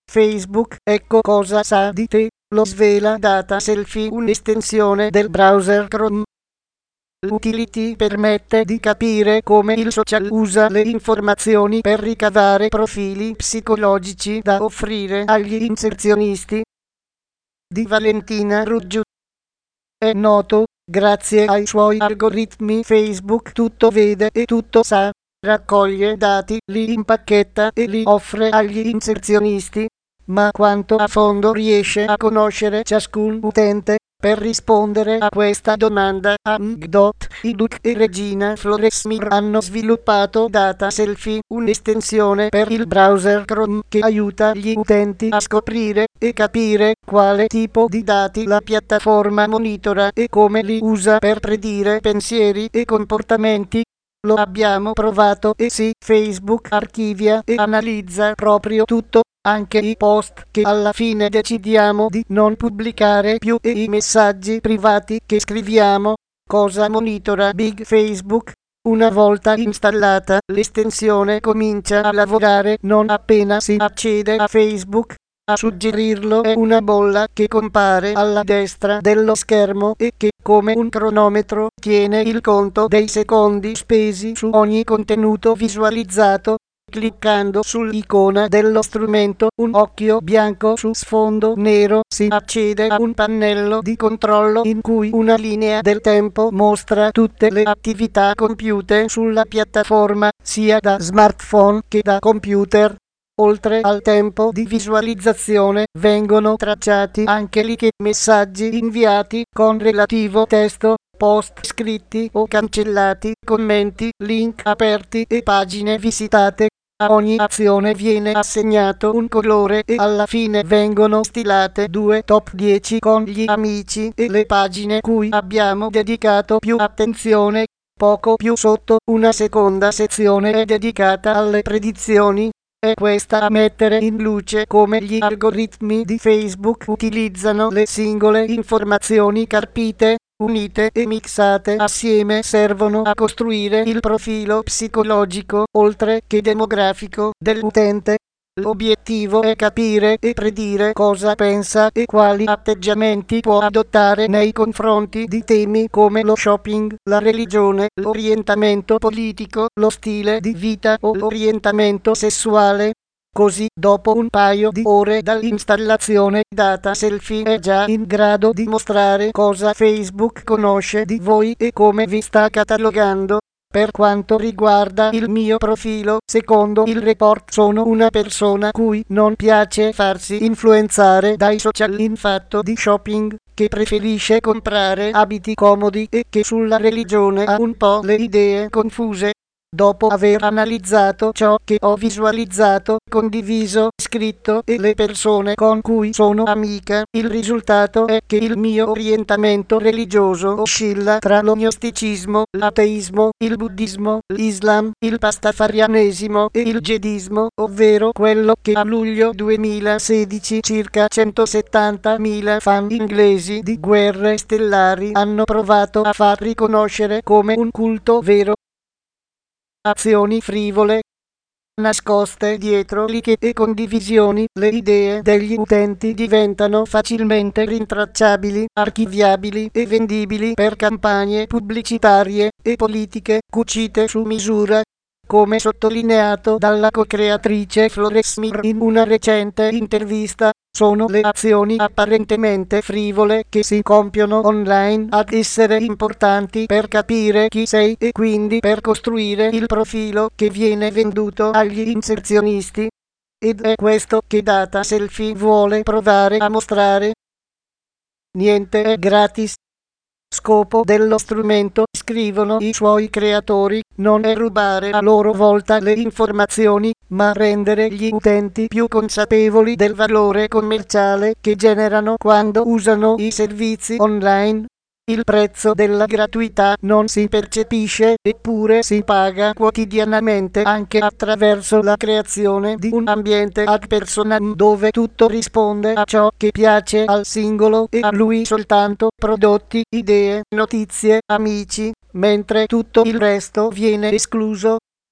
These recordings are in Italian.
Facebook, ecco cosa sa di te, lo svela Data Selfie, un'estensione del browser Chrome. L'utility permette di capire come il social usa le informazioni per ricavare profili psicologici da offrire agli inserzionisti. Di Valentina Ruggiu. È noto, grazie ai suoi algoritmi Facebook tutto vede e tutto sa, raccoglie dati, li impacchetta e li offre agli inserzionisti, ma quanto a fondo riesce a conoscere ciascun utente? Per rispondere a questa domanda, Amgdot, Iduk e Regina Floresmir hanno sviluppato Data Selfie, un'estensione per il browser Chrome che aiuta gli utenti a scoprire e capire quale tipo di dati la piattaforma monitora e come li usa per predire pensieri e comportamenti. Lo abbiamo provato e sì, Facebook archivia e analizza proprio tutto, anche i post che alla fine decidiamo di non pubblicare più e i messaggi privati che scriviamo. Cosa monitora Big Facebook? Una volta installata, l'estensione comincia a lavorare non appena si accede a Facebook. A suggerirlo è una bolla che compare alla destra dello schermo e che, come un cronometro, tiene il conto dei secondi spesi su ogni contenuto visualizzato. Cliccando sull'icona dello strumento, un occhio bianco su sfondo nero, si accede a un pannello di controllo in cui una linea del tempo mostra tutte le attività compiute sulla piattaforma, sia da smartphone che da computer. Oltre al tempo di visualizzazione, vengono tracciati anche i messaggi inviati con relativo testo, post scritti o cancellati, commenti, link aperti e pagine visitate. A ogni azione viene assegnato un colore e alla fine vengono stilate 2 top 10 con gli amici e le pagine cui abbiamo dedicato più attenzione. Poco più sotto, una seconda sezione è dedicata alle predizioni. È questa a mettere in luce come gli algoritmi di Facebook utilizzano le singole informazioni carpite, unite e mixate assieme servono a costruire il profilo psicologico, oltre che demografico, dell'utente. L'obiettivo è capire e predire cosa pensa e quali atteggiamenti può adottare nei confronti di temi come lo shopping, la religione, l'orientamento politico, lo stile di vita o l'orientamento sessuale. Così, dopo un paio di ore dall'installazione, Data Selfie è già in grado di mostrare cosa Facebook conosce di voi e come vi sta catalogando. Per quanto riguarda il mio profilo, secondo il report sono una persona cui non piace farsi influenzare dai social in fatto di shopping, che preferisce comprare abiti comodi e che sulla religione ha un po' le idee confuse. Dopo aver analizzato ciò che ho visualizzato, condiviso, scritto e le persone con cui sono amica, il risultato è che il mio orientamento religioso oscilla tra lo gnosticismo, l'ateismo, il buddismo, l'islam, il pastafarianesimo e il jedismo, ovvero quello che a luglio 2016 circa 170.000 fan inglesi di Guerre Stellari hanno provato a far riconoscere come un culto vero. Azioni frivole nascoste dietro like e condivisioni, le idee degli utenti diventano facilmente rintracciabili, archiviabili e vendibili per campagne pubblicitarie e politiche cucite su misura. Come sottolineato dalla co-creatrice Floresmir in una recente intervista, sono le azioni apparentemente frivole che si compiono online ad essere importanti per capire chi sei e quindi per costruire il profilo che viene venduto agli inserzionisti. Ed è questo che Data Selfie vuole provare a mostrare. Niente è gratis. Scopo dello strumento, scrivono i suoi creatori, non è rubare a loro volta le informazioni, ma rendere gli utenti più consapevoli del valore commerciale che generano quando usano i servizi online. Il prezzo della gratuità non si percepisce, eppure si paga quotidianamente anche attraverso la creazione di un ambiente ad personam dove tutto risponde a ciò che piace al singolo e a lui soltanto, prodotti, idee, notizie, amici, mentre tutto il resto viene escluso.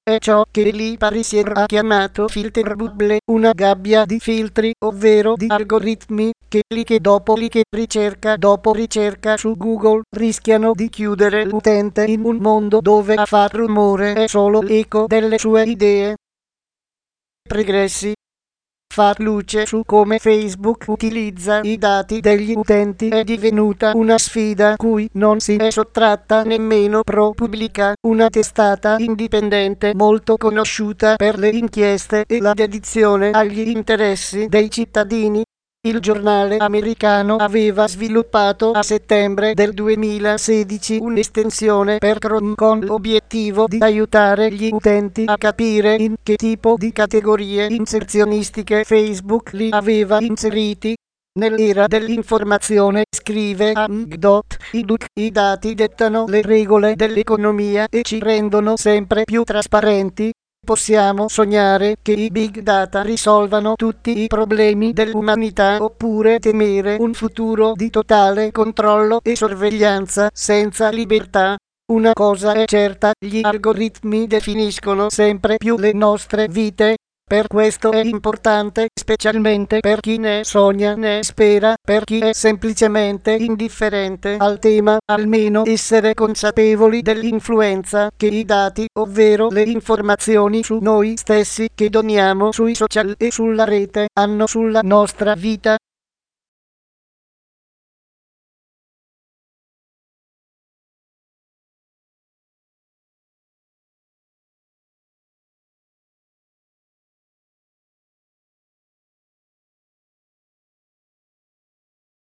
è ciò che Lee Pariser ha chiamato filter bubble, una gabbia di filtri, ovvero di algoritmi, che dopo ricerca dopo ricerca su Google rischiano di chiudere l'utente in un mondo dove a far rumore è solo l'eco delle sue idee pregressi. Far luce su come Facebook utilizza i dati degli utenti è divenuta una sfida cui non si è sottratta nemmeno ProPublica, una testata indipendente molto conosciuta per le inchieste e la dedizione agli interessi dei cittadini. Il giornale americano aveva sviluppato a settembre del 2016 un'estensione per Chrome con l'obiettivo di aiutare gli utenti a capire in che tipo di categorie inserzionistiche Facebook li aveva inseriti. Nell'era dell'informazione, scrive i dati dettano le regole dell'economia e ci rendono sempre più trasparenti. Possiamo sognare che i big data risolvano tutti i problemi dell'umanità oppure temere un futuro di totale controllo e sorveglianza senza libertà. Una cosa è certa, gli algoritmi definiscono sempre più le nostre vite. Per questo è importante, specialmente per chi ne sogna ne spera, per chi è semplicemente indifferente al tema, almeno essere consapevoli dell'influenza che i dati, ovvero le informazioni su noi stessi che doniamo sui social e sulla rete, hanno sulla nostra vita.